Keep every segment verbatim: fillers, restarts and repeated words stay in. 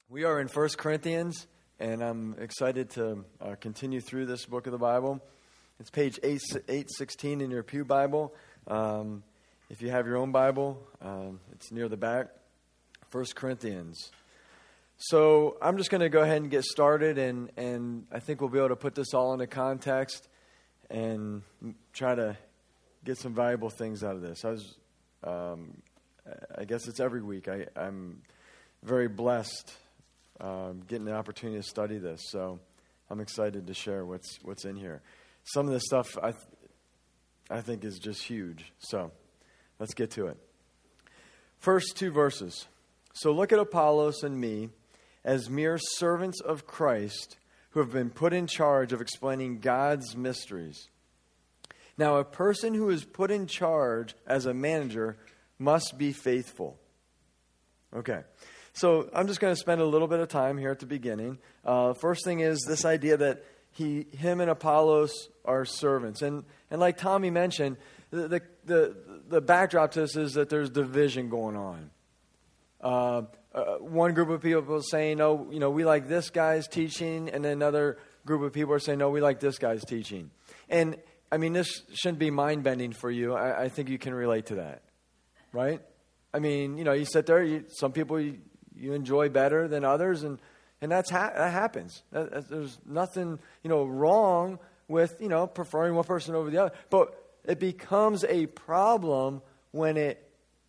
We are in First Corinthians, and I'm excited to uh, continue through this book of the Bible. It's page eight sixteen in your pew Bible. Um, if you have your own Bible, um, it's near the back. First Corinthians. So I'm just going to go ahead and get started, and, and I think we'll be able to put this all into context and try to get some valuable things out of this. I was, um, I guess it's every week. I, I'm very blessed um, getting the opportunity to study this, so I'm excited to share what's what's in here. Some of this stuff I th- I think is just huge. So let's get to it. First two verses. So look at Apollos and me as mere servants of Christ who have been put in charge of explaining God's mysteries. Now, a person who is put in charge as a manager must be faithful. Okay, so I'm just going to spend a little bit of time here at the beginning. Uh, first thing is this idea that he, him and Apollos are servants. And and like Tommy mentioned, the, the, the, the backdrop to this is that there's division going on. Uh, uh, one group of people saying, "Oh, you know, we like this guy's teaching," and then another group of people are saying, "No, we like this guy's teaching." And I mean, this shouldn't be mind-bending for you. I, I think you can relate to that, right? I mean, you know, you sit there. You, some people you, you enjoy better than others, and and that's ha- that happens. That, that, there's nothing, you know, wrong with you know preferring one person over the other, but it becomes a problem when it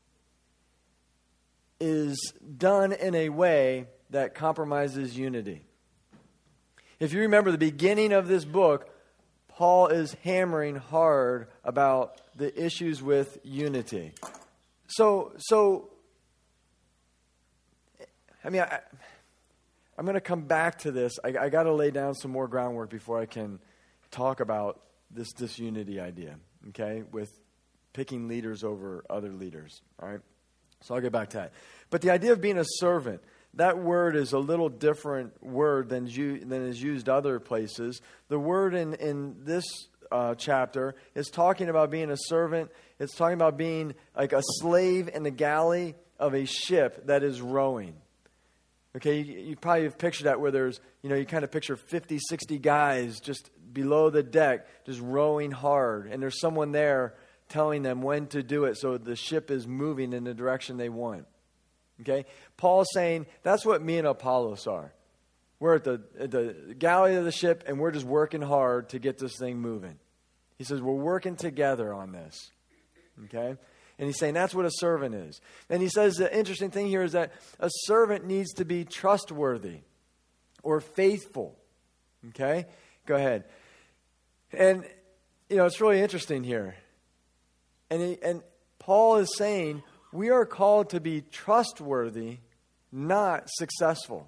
is done in a way that compromises unity. If you remember the beginning of this book, Paul is hammering hard about the issues with unity. So, so I mean, I, I'm going to come back to this. I, I got to lay down some more groundwork before I can talk about this disunity idea, okay, with picking leaders over other leaders, all right? So I'll get back to that. But the idea of being a servant, that word is a little different word than, than is used other places. The word in, in this uh, chapter is talking about being a servant. It's talking about being like a slave in the galley of a ship that is rowing. Okay, you, you probably have pictured that where there's, you know, you kind of picture fifty, sixty guys just below the deck, just rowing hard. And there's someone there telling them when to do it so the ship is moving in the direction they want. Okay? Paul's saying that's what me and Apollos are. We're at the, at the galley of the ship and we're just working hard to get this thing moving. He says we're working together on this. Okay? And he's saying that's what a servant is. And he says the interesting thing here is that a servant needs to be trustworthy or faithful. Okay? Go ahead. And, you know, it's really interesting here. And, he, and Paul is saying we are called to be trustworthy, not successful.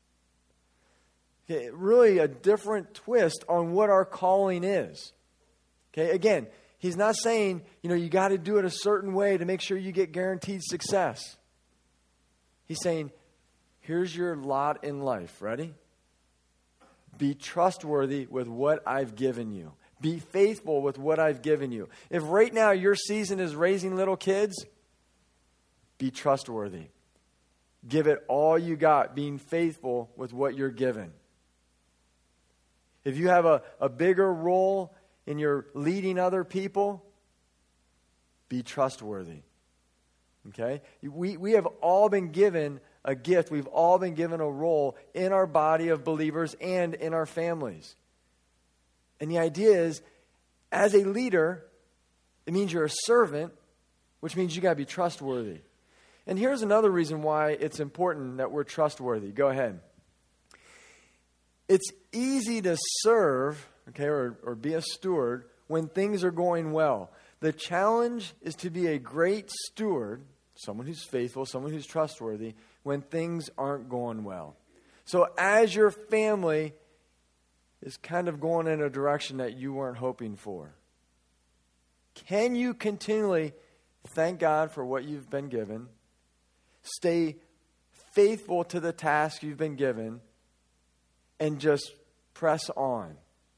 Okay, really a different twist on what our calling is. Okay, again, he's not saying, you know, you got to do it a certain way to make sure you get guaranteed success. He's saying, here's your lot in life. Ready? Be trustworthy with what I've given you. Be faithful with what I've given you. If right now your season is raising little kids, be trustworthy. Give it all you got, being faithful with what you're given. If you have a, a bigger role in your leading other people, be trustworthy. Okay? We, we have all been given a gift. We've all been given a role in our body of believers and in our families. And the idea is, as a leader, it means you're a servant, which means you got to be trustworthy. And here's another reason why it's important that we're trustworthy. Go ahead. It's easy to serve, okay, or, or be a steward when things are going well. The challenge is to be a great steward, someone who's faithful, someone who's trustworthy, when things aren't going well. So as your family is kind of going in a direction that you weren't hoping for, can you continually thank God for what you've been given, stay faithful to the task you've been given, and just press on?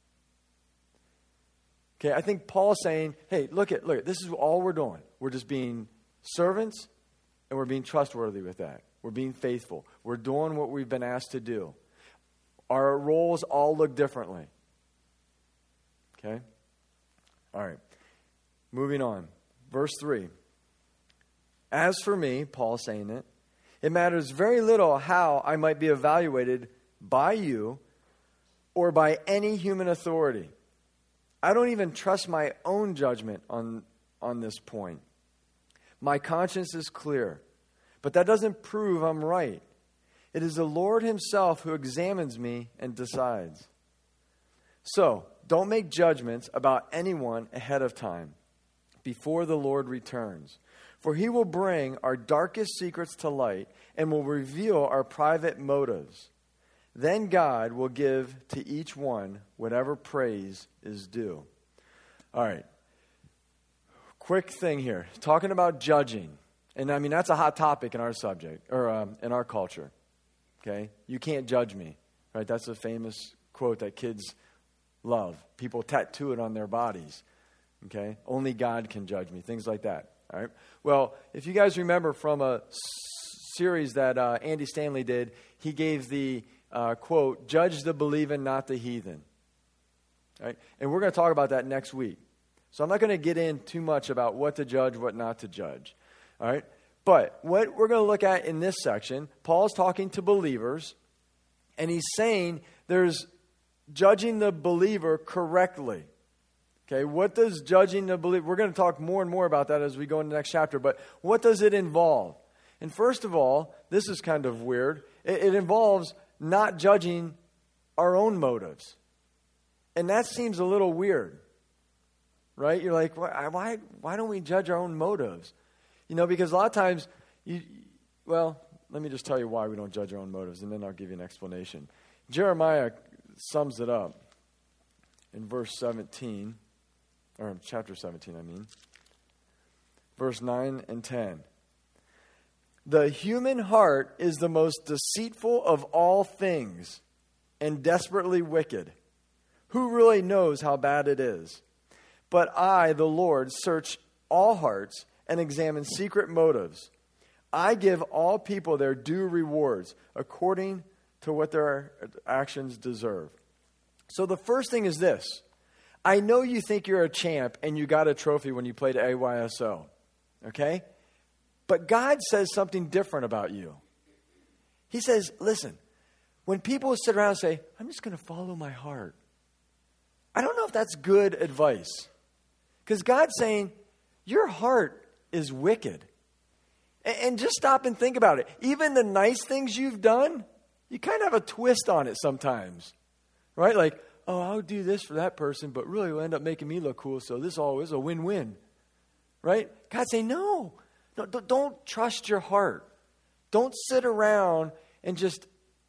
Okay, I think Paul's saying, hey, look at, look at, this is all we're doing. We're just being servants, and we're being trustworthy with that. We're being faithful. We're doing what we've been asked to do. Our roles all look differently. Okay? All right. Moving on. Verse three. As for me, Paul's saying it, it matters very little how I might be evaluated by you or by any human authority. I don't even trust my own judgment on, on this point. My conscience is clear, but that doesn't prove I'm right. It is the Lord himself who examines me and decides. So, don't make judgments about anyone ahead of time, before the Lord returns. For he will bring our darkest secrets to light and will reveal our private motives. Then God will give to each one whatever praise is due. All right. Quick thing here. Talking about judging. And I mean, that's a hot topic in our subject, or um, in our culture. Okay? You can't judge me. Right? That's a famous quote that kids love. People tattoo it on their bodies. Okay? Only God can judge me. Things like that. All right. Well, if you guys remember from a s- series that uh, Andy Stanley did, he gave the uh, quote, "Judge the believing, not the heathen." All right. And we're going to talk about that next week. So I'm not going to get in too much about what to judge, what not to judge. All right. But what we're going to look at in this section, Paul's talking to believers, and he's saying there's judging the believer correctly. Okay, what does judging the believer, we're going to talk more and more about that as we go into the next chapter, but what does it involve? And first of all, this is kind of weird. It, it involves not judging our own motives. And that seems a little weird, right? You're like, why, why, why don't we judge our own motives? You know, because a lot of times, you, well, let me just tell you why we don't judge our own motives, and then I'll give you an explanation. Jeremiah sums it up in verse seventeen. Or chapter seventeen, I mean. Verse nine and ten. The human heart is the most deceitful of all things and desperately wicked. Who really knows how bad it is? But I, the Lord, search all hearts and examine secret motives. I give all people their due rewards according to what their actions deserve. So the first thing is this. I know you think you're a champ and you got a trophy when you played A Y S O, okay? But God says something different about you. He says, listen, when people sit around and say, I'm just going to follow my heart, I don't know if that's good advice. Because God's saying, your heart is wicked. And just stop and think about it. Even the nice things you've done, you kind of have a twist on it sometimes, right? Like, oh, I'll do this for that person, but really will end up making me look cool, so this always is a win-win, right? God's saying, no, no, don't trust your heart. Don't sit around and just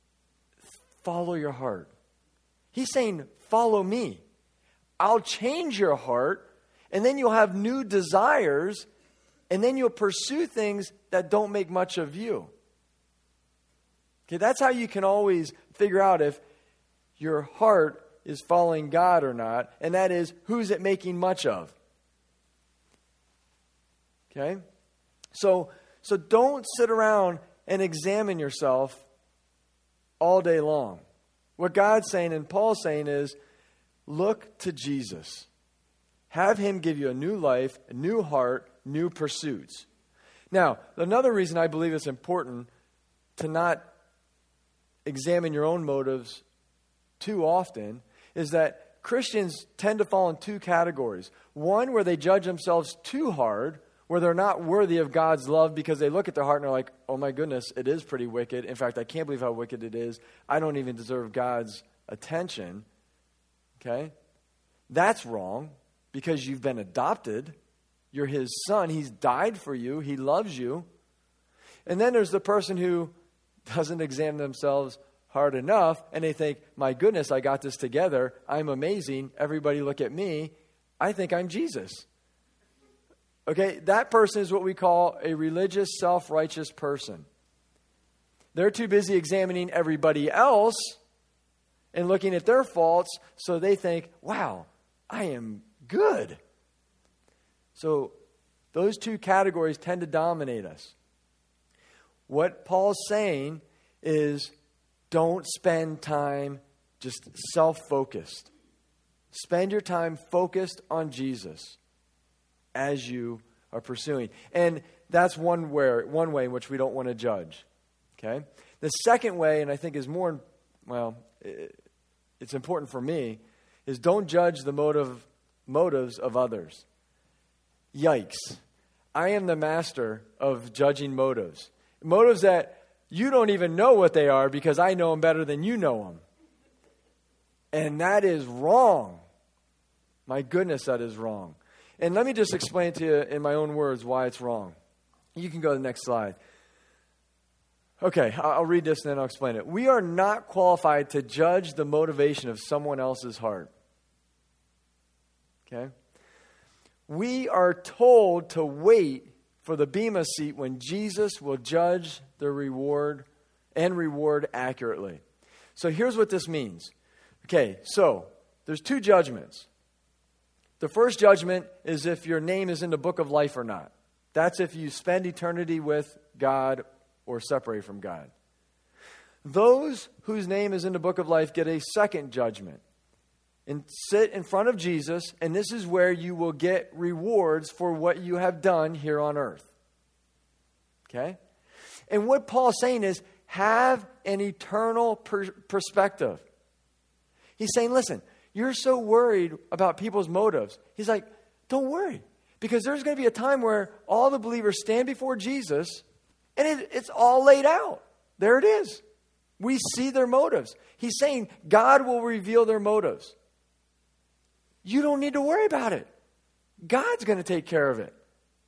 follow your heart. He's saying, follow me. I'll change your heart, and then you'll have new desires, and then you'll pursue things that don't make much of you. Okay, that's how you can always figure out if your heart is following God or not, and that is, who's it making much of? Okay? So, so don't sit around and examine yourself all day long. What God's saying and Paul's saying is, look to Jesus. Have him give you a new life, a new heart, new pursuits. Now, another reason I believe it's important to not examine your own motives too often is that Christians tend to fall in two categories. One, where they judge themselves too hard, where they're not worthy of God's love because they look at their heart and are like, oh my goodness, it is pretty wicked. In fact, I can't believe how wicked it is. I don't even deserve God's attention. Okay? That's wrong because you've been adopted. You're his son. He's died for you. He loves you. And then there's the person who doesn't examine themselves hard enough, and they think, my goodness, I got this together. I'm amazing. Everybody look at me. I think I'm Jesus. Okay, that person is what we call a religious, self-righteous person. They're too busy examining everybody else and looking at their faults, so they think, wow, I am good. So those two categories tend to dominate us. What Paul's saying is don't spend time just self-focused. Spend your time focused on Jesus as you are pursuing. And that's one way, one way in which we don't want to judge. Okay? The second way, and I think is more, well, it's important for me, is don't judge the motive motives of others. Yikes. I am the master of judging motives. Motives that you don't even know what they are because I know them better than you know them. And that is wrong. My goodness, that is wrong. And let me just explain to you in my own words why it's wrong. You can go to the next slide. Okay, I'll read this and then I'll explain it. We are not qualified to judge the motivation of someone else's heart. Okay? We are told to wait for the bema seat when Jesus will judge the reward and reward accurately. So here's what this means. Okay, so there's two judgments. The first judgment is if your name is in the book of life or not. That's if you spend eternity with God or separate from God. Those whose name is in the book of life get a second judgment and sit in front of Jesus, and this is where you will get rewards for what you have done here on earth. Okay? And what Paul's saying is, have an eternal per- perspective. He's saying, listen, you're so worried about people's motives. He's like, don't worry. Because there's going to be a time where all the believers stand before Jesus and it, it's all laid out. There it is. We see their motives. He's saying God will reveal their motives. You don't need to worry about it. God's going to take care of it.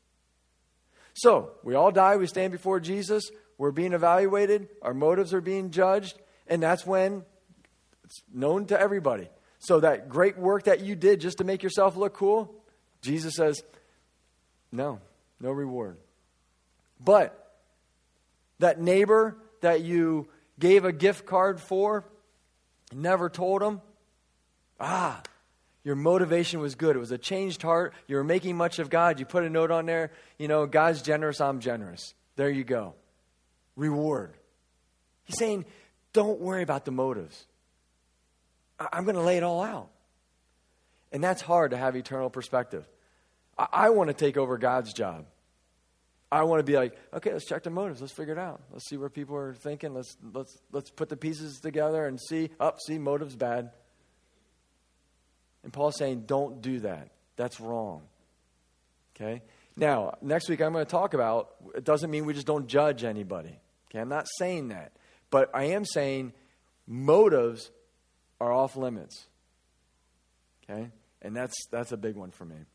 So, we all die. We stand before Jesus. We're being evaluated. Our motives are being judged. And that's when it's known to everybody. So that great work that you did just to make yourself look cool, Jesus says, no, no reward. But that neighbor that you gave a gift card for, never told him, ah, your motivation was good. It was a changed heart. You were making much of God. You put a note on there, you know, God's generous, I'm generous. There you go. Reward. He's saying, don't worry about the motives. I'm going to lay it all out. And that's hard to have eternal perspective. I, I want to take over God's job. I want to be like, okay, let's check the motives. Let's figure it out. Let's see where people are thinking. Let's let's let's put the pieces together and see, up, oh, see, motive's bad. And Paul's saying, don't do that. That's wrong. Okay? Now, next week I'm going to talk about, it doesn't mean we just don't judge anybody. Okay? I'm not saying that. But I am saying motives are off limits. Okay? And that's that's a big one for me.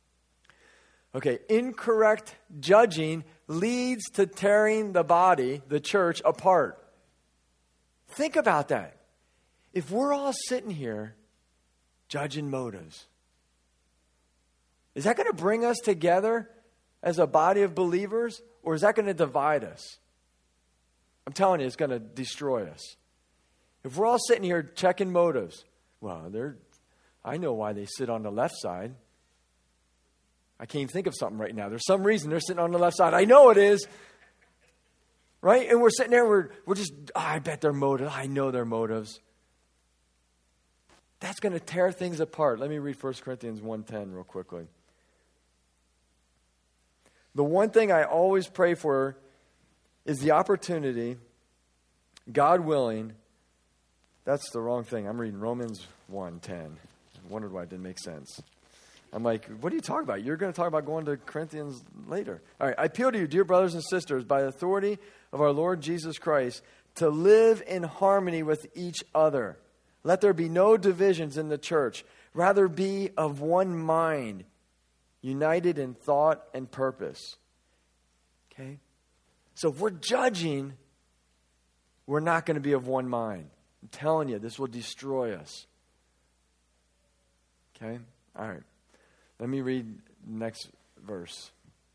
Okay, incorrect judging leads to tearing the body, the church, apart. Think about that. If we're all sitting here judging motives, is that going to bring us together as a body of believers, or is that going to divide us? I'm telling you, it's going to destroy us. If we're all sitting here checking motives, well, they're, I know why they sit on the left side. I can't even think of something right now. There's some reason they're sitting on the left side. I know it is. Right? And we're sitting there, we're, we're just, oh, I bet their motives. I know their motives. That's going to tear things apart. Let me read First Corinthians one ten real quickly. The one thing I always pray for is the opportunity, God willing. That's the wrong thing. I'm reading Romans one ten. I wondered why it didn't make sense. I'm like, what are you talking about? You're going to talk about going to Corinthians later. All right, I appeal to you, dear brothers and sisters, by the authority of our Lord Jesus Christ, to live in harmony with each other. Let there be no divisions in the church. Rather be of one mind, united in thought and purpose. Okay? So if we're judging, we're not going to be of one mind. I'm telling you, this will destroy us. Okay? All right. Let me read the next verse.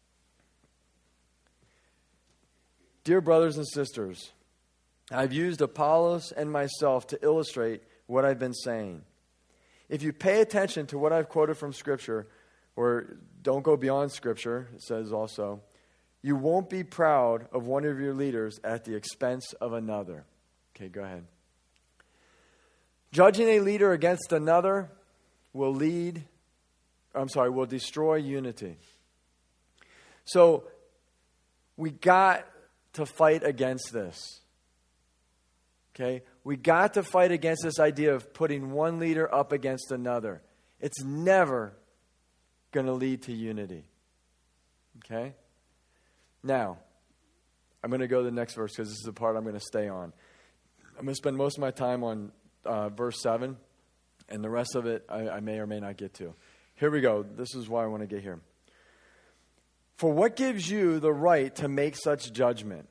Dear brothers and sisters, I've used Apollos and myself to illustrate what I've been saying. If you pay attention to what I've quoted from Scripture, or don't go beyond Scripture, it says also, You won't be proud of one of your leaders at the expense of another. Okay, go ahead. Judging a leader against another will lead, I'm sorry, will destroy unity. So we got to fight against this. Okay? We got to fight against this idea of putting one leader up against another. It's never going to lead to unity. Okay? Now, I'm going to go to the next verse because this is the part I'm going to stay on. I'm going to spend most of my time on uh, verse seven, and the rest of it I, I may or may not get to. Here we go. This is why I want to get here. For what gives you the right to make such judgment?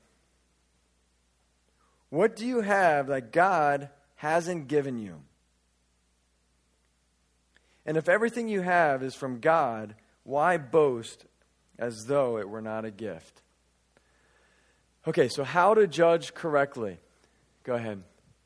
What do you have that God hasn't given you? And if everything you have is from God, why boast as though it were not a gift? Okay, so how to judge correctly? Go ahead.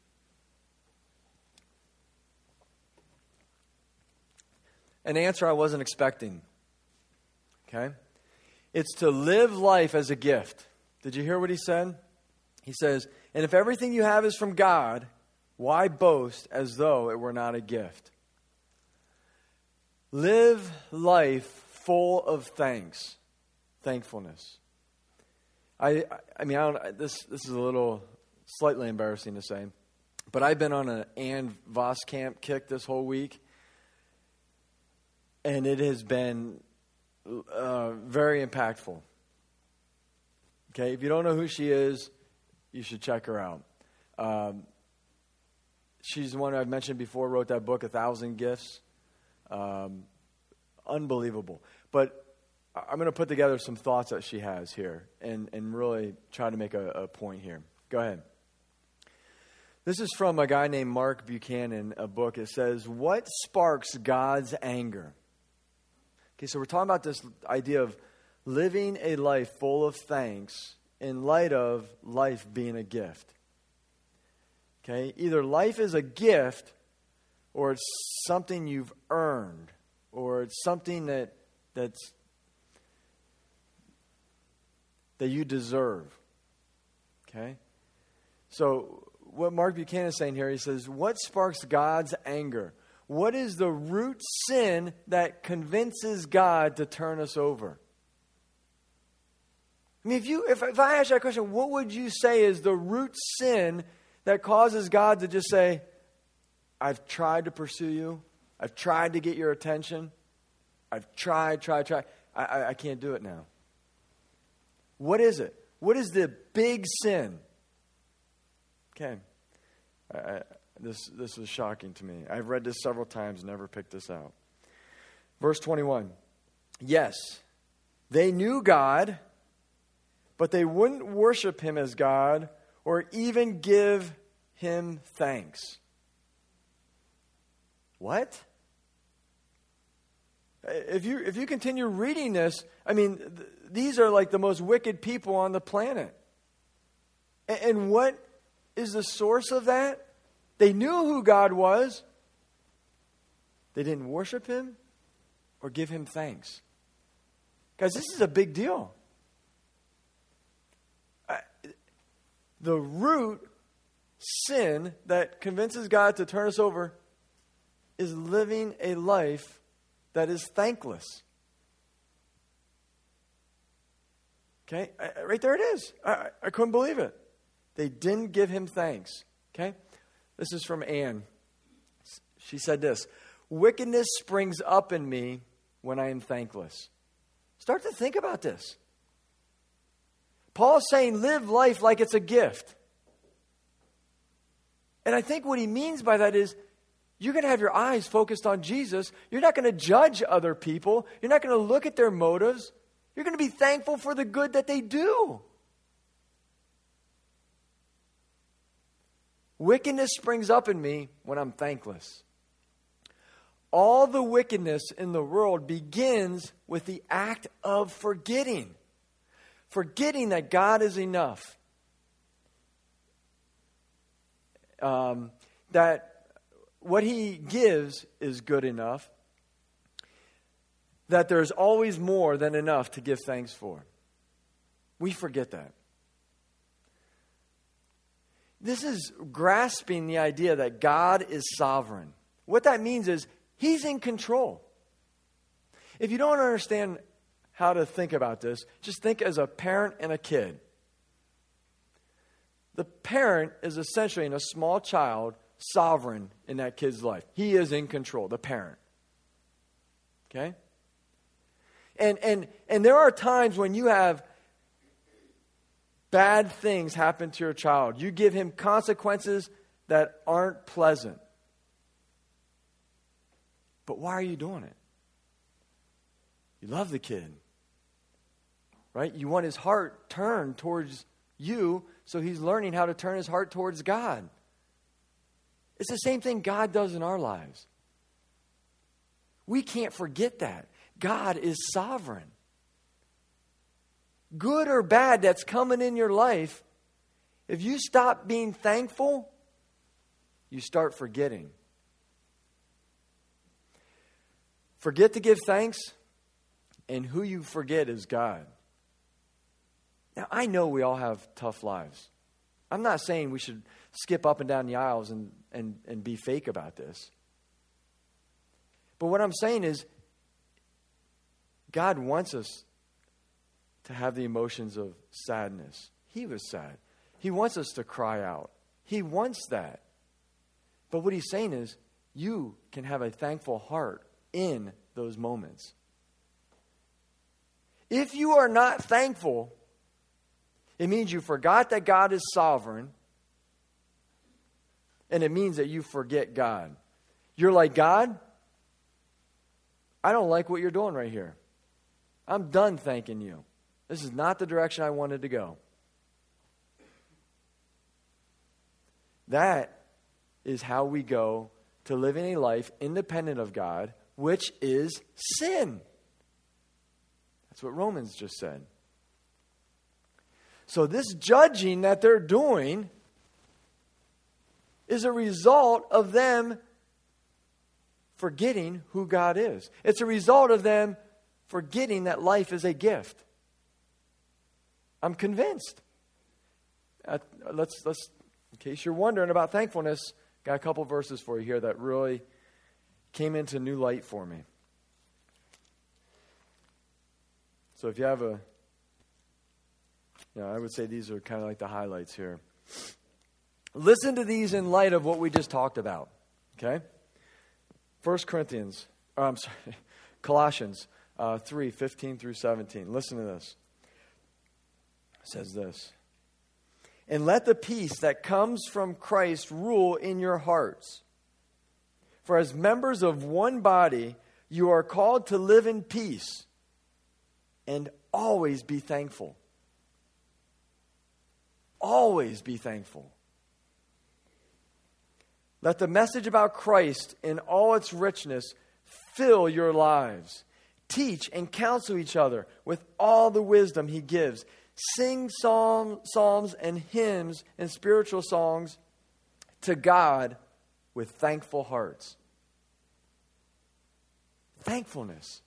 An answer I wasn't expecting. Okay? It's to live life as a gift. Did you hear what he said? He says, and if everything you have is from God, why boast as though it were not a gift? Live life full of thanks, thankfulness. I, I mean, I don't, this this is a little slightly embarrassing to say, but I've been on an Ann Voskamp kick this whole week, and it has been uh, very impactful. Okay, if you don't know who she is, you should check her out. Um, she's the one I've mentioned before, wrote that book, A Thousand Gifts. Um, unbelievable. But I'm going to put together some thoughts that she has here and, and really try to make a, a point here. Go ahead. This is from a guy named Mark Buchanan, a book. It says, what sparks God's anger? Okay, so we're talking about this idea of living a life full of thanks in light of life being a gift. Okay, either life is a gift or it's something you've earned or it's something that that's that you deserve. Okay? So what Mark Buchanan is saying here, he says, what sparks God's anger? What is the root sin that convinces God to turn us over? I mean, if you if, if I ask you that question, what would you say is the root sin that causes God to just say, I've tried to pursue you. I've tried to get your attention. I've tried, tried, tried. I, I, I can't do it now. What is it? What is the big sin? Okay. I, I, this, this was shocking to me. I've read this several times, never picked this out. Verse twenty-one. Yes, they knew God, but they wouldn't worship him as God or even give him thanks. What? If you if you continue reading this, I mean, th- these are like the most wicked people on the planet. And, and what is the source of that? They knew who God was. They didn't worship him or give him thanks. Guys, this is a big deal. I, the root sin that convinces God to turn us over is living a life that is thankless. Okay? I, right there it is. I, I couldn't believe it. They didn't give him thanks. Okay? This is from Anne. She said this, wickedness springs up in me when I am thankless. Start to think about this. Paul's saying live life like it's a gift. And I think what he means by that is you're going to have your eyes focused on Jesus. You're not going to judge other people. You're not going to look at their motives. You're going to be thankful for the good that they do. Wickedness springs up in me when I'm thankless. All the wickedness in the world begins with the act of forgetting. Forgetting that God is enough. Um, that what he gives is good enough. That there's always more than enough to give thanks for. We forget that. This is grasping the idea that God is sovereign. What that means is He's in control. If you don't understand how to think about this, just think as a parent and a kid. The parent is essentially, in a small child, sovereign in that kid's life. He is in control, the parent. Okay? And and and there are times when you have bad things happen to your child. You give him consequences that aren't pleasant. But why are you doing it? You love the kid. Right? You want his heart turned towards you, so he's learning how to turn his heart towards God. It's the same thing God does in our lives. We can't forget that. God is sovereign. Good or bad that's coming in your life, if you stop being thankful, you start forgetting. Forget to give thanks, and who you forget is God. Now, I know we all have tough lives. I'm not saying we should skip up and down the aisles and, and, and be fake about this. But what I'm saying is, God wants us to have the emotions of sadness. He was sad. He wants us to cry out. He wants that. But what He's saying is, you can have a thankful heart in those moments. If you are not thankful, it means you forgot that God is sovereign, and it means that you forget God. You're like, God, I don't like what you're doing right here. I'm done thanking you. This is not the direction I wanted to go. That is how we go to living a life independent of God, which is sin. That's what Romans just said. So this judging that they're doing is a result of them forgetting who God is. It's a result of them forgetting that life is a gift. I'm convinced. Uh, let's let's. In case you're wondering about thankfulness, got a couple verses for you here that really came into new light for me. So if you have a, you know, I would say these are kind of like the highlights here. Listen to these in light of what we just talked about. Okay? First Corinthians, oh, I'm sorry, Colossians uh, three, fifteen through seventeen. Listen to this. It says this. And let the peace that comes from Christ rule in your hearts. For as members of one body, you are called to live in peace and always be thankful. Always be thankful. Let the message about Christ in all its richness fill your lives. Teach and counsel each other with all the wisdom He gives. Sing psalm, psalms and hymns and spiritual songs to God with thankful hearts. Thankfulness.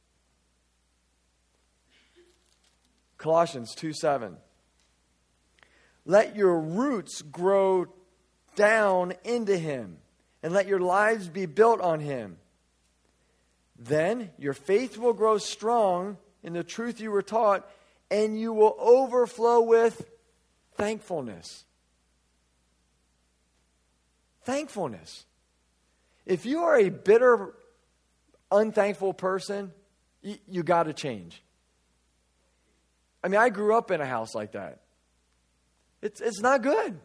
Colossians two seven. Let your roots grow down into Him, and let your lives be built on Him. Then your faith will grow strong in the truth you were taught, and you will overflow with thankfulness. Thankfulness. If you are a bitter, unthankful person, you, you got to change. I mean, I grew up in a house like that. It's, it's not good.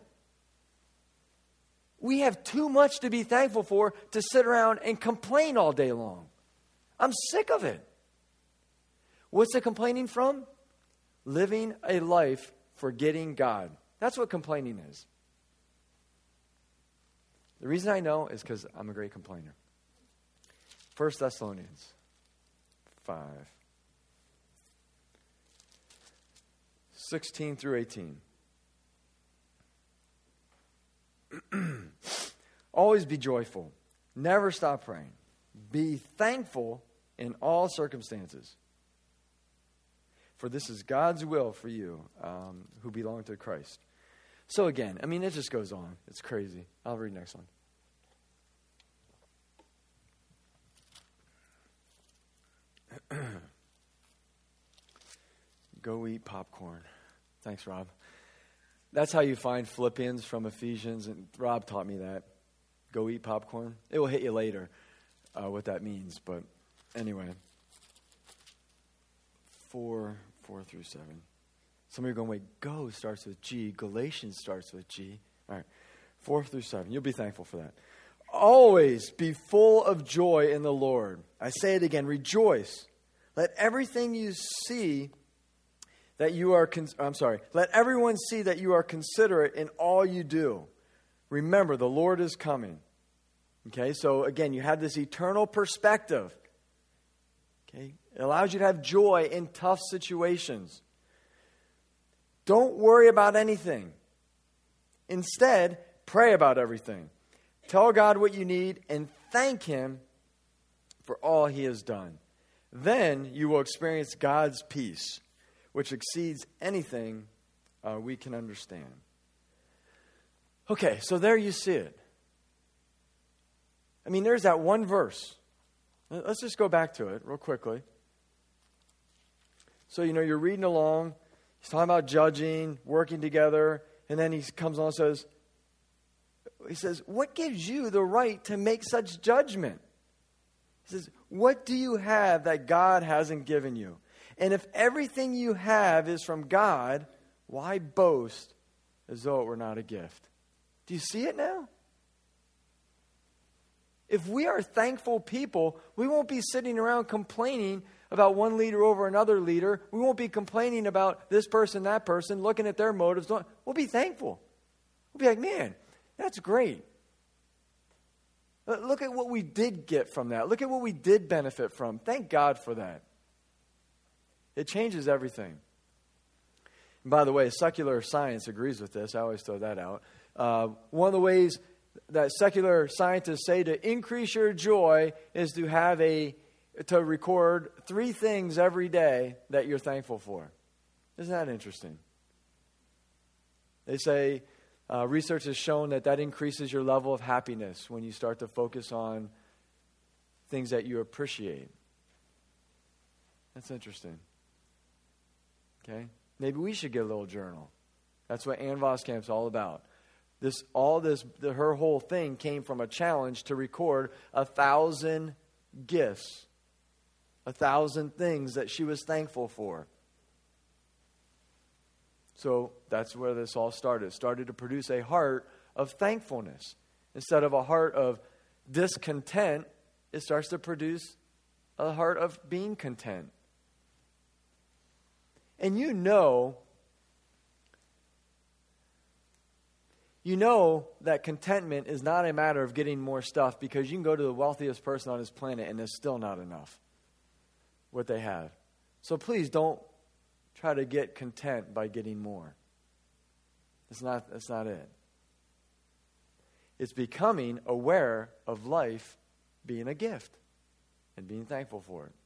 We have too much to be thankful for to sit around and complain all day long. I'm sick of it. What's the complaining from? Living a life forgetting God. That's what complaining is. The reason I know is because I'm a great complainer. First Thessalonians five. sixteen through eighteen. Always be joyful. Never stop praying. Be thankful in all circumstances. For this is God's will for you um, who belong to Christ. So again, I mean, it just goes on. It's crazy. I'll read the next one. Go eat popcorn. Thanks, Rob. That's how you find Philippians from Ephesians, and Rob taught me that. Go eat popcorn. It will hit you later uh, what that means, but anyway. Four, four through seven. Some of you are going, wait, go starts with G. Galatians starts with G. All right, four through seven. You'll be thankful for that. Always be full of joy in the Lord. I say it again, rejoice. Let everything you see that you are, con- I'm sorry, let everyone see that you are considerate in all you do. Remember, the Lord is coming. Okay, so again, you have this eternal perspective. Okay, it allows you to have joy in tough situations. Don't worry about anything. Instead, pray about everything. Tell God what you need and thank Him for all He has done. Then you will experience God's peace, which exceeds anything uh, we can understand. Okay, so there you see it. I mean, there's that one verse. Let's just go back to it real quickly. So, you know, you're reading along. He's talking about judging, working together. And then he comes on and says, he says, what gives you the right to make such judgment? He says, what do you have that God hasn't given you? And if everything you have is from God, why boast as though it were not a gift? Do you see it now? If we are thankful people, we won't be sitting around complaining about one leader over another leader. We won't be complaining about this person, that person, looking at their motives. We'll be thankful. We'll be like, man, that's great. Look at what we did get from that. Look at what we did benefit from. Thank God for that. It changes everything. And by the way, secular science agrees with this. I always throw that out. Uh, one of the ways that secular scientists say to increase your joy is to have a to record three things every day that you're thankful for. Isn't that interesting? They say uh, research has shown that that increases your level of happiness when you start to focus on things that you appreciate. That's interesting. Okay? Maybe we should get a little journal. That's what Ann Voskamp's all about. This, all this, the, her whole thing came from a challenge to record a thousand gifts, a thousand things that she was thankful for. So that's where this all started. It started to produce a heart of thankfulness. Instead of a heart of discontent, it starts to produce a heart of being content. And you know, you know that contentment is not a matter of getting more stuff, because you can go to the wealthiest person on this planet and it's still not enough what they have. So please don't try to get content by getting more. It's not, that's not it. It's becoming aware of life being a gift and being thankful for it.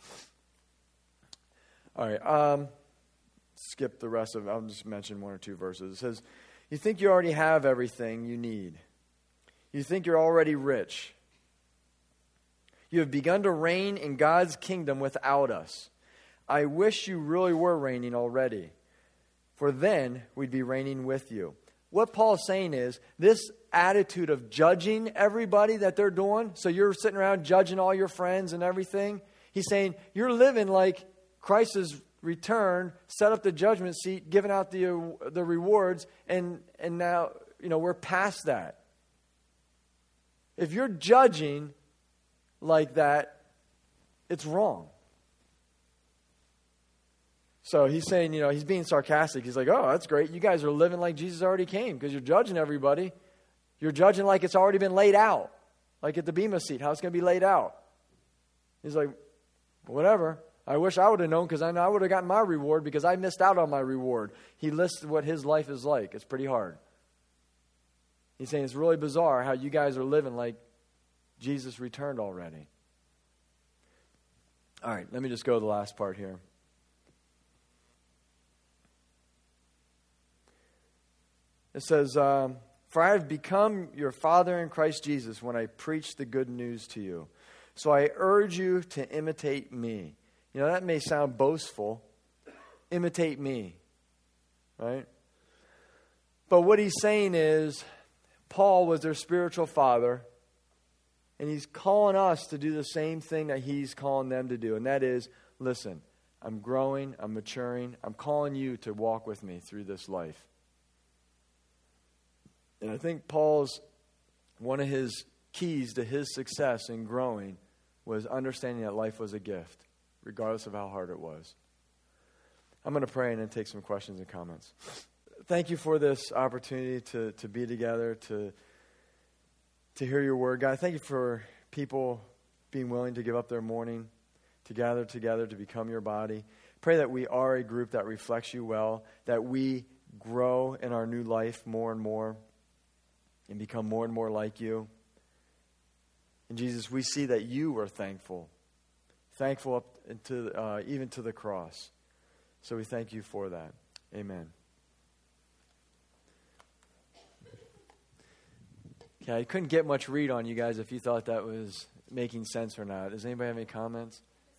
All right, um, skip the rest of it. I'll just mention one or two verses. It says, you think you already have everything you need. You think you're already rich. You have begun to reign in God's kingdom without us. I wish you really were reigning already, for then we'd be reigning with you. What Paul's saying is, this attitude of judging everybody that they're doing, so you're sitting around judging all your friends and everything, he's saying, you're living like Christ has returned, set up the judgment seat, given out the uh, the rewards, and and now, you know, we're past that. If you're judging like that, it's wrong. So he's saying, you know, he's being sarcastic. He's like, oh, that's great. You guys are living like Jesus already came, because you're judging everybody. You're judging like it's already been laid out, like at the Bema seat, how it's going to be laid out. He's like, whatever. I wish I would have known, because I know I would have gotten my reward, because I missed out on my reward. He lists what his life is like. It's pretty hard. He's saying it's really bizarre how you guys are living like Jesus returned already. All right, let me just go to the last part here. It says, um, "For I have become your father in Christ Jesus when I preach the good news to you. So I urge you to imitate me." You know, that may sound boastful. Imitate me, right? But what he's saying is, Paul was their spiritual father, and he's calling us to do the same thing that he's calling them to do. And that is, listen, I'm growing, I'm maturing, I'm calling you to walk with me through this life. And I think Paul's, one of his keys to his success in growing was understanding that life was a gift, regardless of how hard it was. I'm going to pray and then take some questions and comments. Thank you for this opportunity to, to be together, to, to hear your word. God, thank you for people being willing to give up their morning, to gather together, to become your body. Pray that we are a group that reflects you well, that we grow in our new life more and more and become more and more like you. And Jesus, we see that you were thankful, thankful up into, uh, even to the cross. So we thank you for that. Amen. Okay, I couldn't get much read on you guys if you thought that was making sense or not. Does anybody have any comments?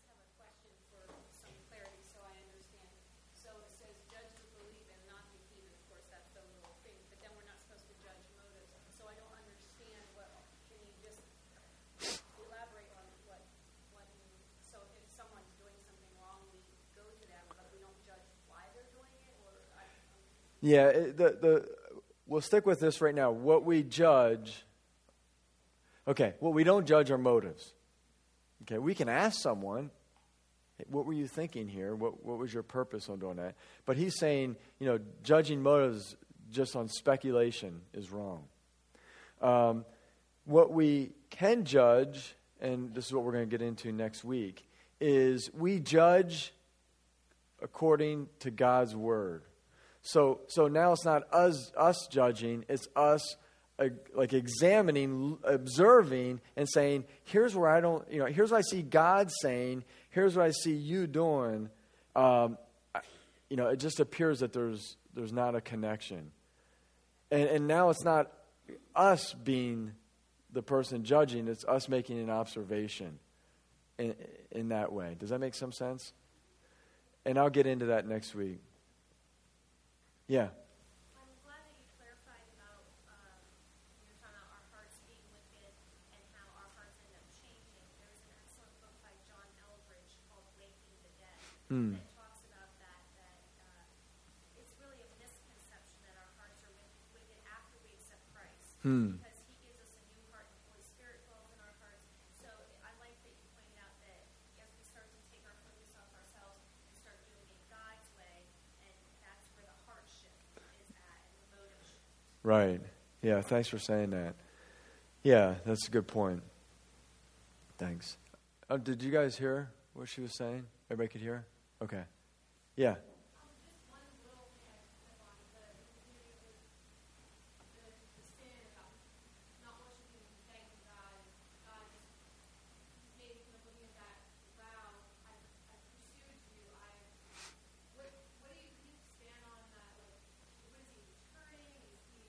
Yeah, it, the the we'll stick with this right now. What we judge, okay, what we don't judge are motives. Okay, we can ask someone, hey, what were you thinking here? What what was your purpose on doing that? But he's saying, you know, judging motives just on speculation is wrong. Um, what we can judge, and this is what we're going to get into next week, is we judge according to God's word. So so now it's not us us judging, it's us uh, like examining, observing, and saying, here's where I don't, you know, here's what I see God saying, here's what I see you doing. Um, you know, it just appears that there's there's not a connection. And and now it's not us being the person judging, it's us making an observation in, in that way. Does that make some sense? And I'll get into that next week. Yeah. I'm glad that you clarified about, um, you were talking about our hearts being wicked and how our hearts end up changing. There was an excellent book by John Eldridge called Waking the Dead. Hmm. That talks about that, that uh, it's really a misconception that our hearts are wicked after we accept Christ. Hmm. Because he gives us a new heart, the Holy Spirit dwells in our hearts. So I like that you pointed out that as we start to take our focus off ourselves and start doing it God's way, and that's where the heart shift is at and the motive shift. Right. Yeah, thanks for saying that. Yeah, that's a good point. Thanks. Oh, did you guys hear what she was saying? Everybody could hear? Okay. Yeah. Um, just one little thing I picked up on the beginning was the, the sin about not worshiping and thanking God. God just made me looking at that. Wow, I, I pursued you. I what what do you can you stand on that? Like, what is he returning? Is he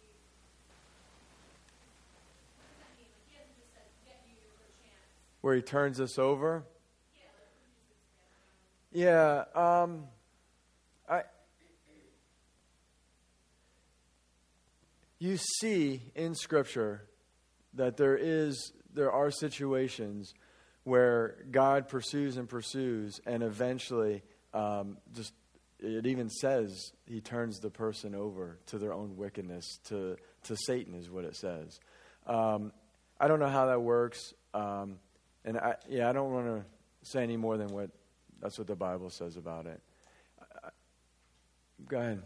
what does that mean? Like, he hasn't just said get you a chance. Where he turns us over? Yeah, like what you just expand on. Yeah. Um, I. You see in Scripture that there is there are situations where God pursues and pursues, and eventually, um, just it even says he turns the person over to their own wickedness, to to Satan is what it says. Um, I don't know how that works, um, and I, yeah, I don't want to say any more than what that's what the Bible says about it. I, I, go ahead.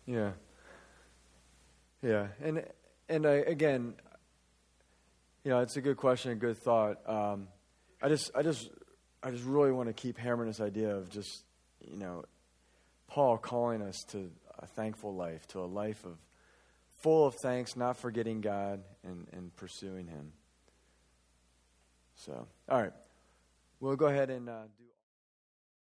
Yeah. Yeah. And, and I, again, you know, it's a good question, a good thought. Um, I just, I just, I just really want to keep hammering this idea of just, you know, Paul calling us to a thankful life, to a life of full of thanks, not forgetting God and, and pursuing Him. So, all right, we'll go ahead and uh, do.